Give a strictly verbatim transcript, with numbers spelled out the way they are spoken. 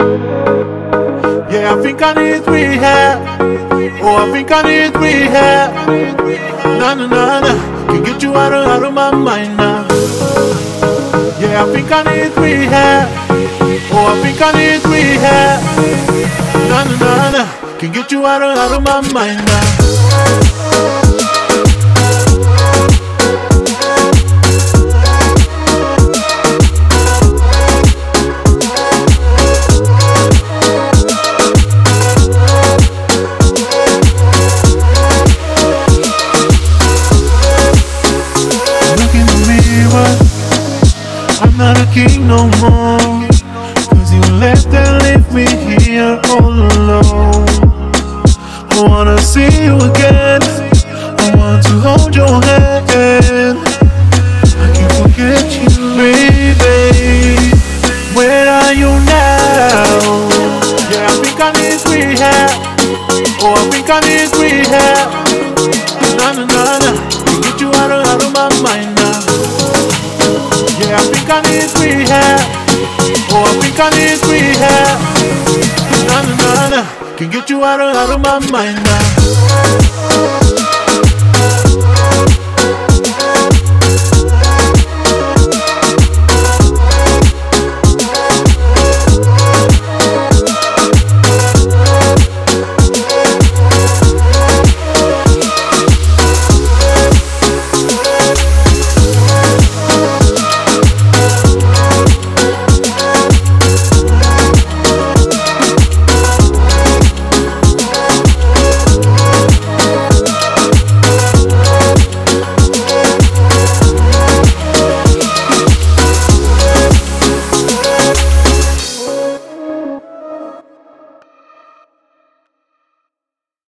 Yeah, I think I need rehab. Oh, I think I need rehab. Nah, nah, nah, nah. Can get you out of, out of my mind now. Yeah, I think I need rehab. Oh, I think I need rehab. Nah, nah, nah, nah. Can get you out of, out of my mind now. I'm not a king no more, cause you left and left me here all alone. I wanna see you again, I want to hold your hand. I can't forget you, baby. Where are you now? Yeah, I think I need rehab. Oh, I think I need rehab. Nah, nah, nah, nah. Get you out of, out of my mind now. Yeah, I think I need rehab. Oh, I think I need rehab. Nah, nah, nah, nah. Can get you out of, out of my mind now.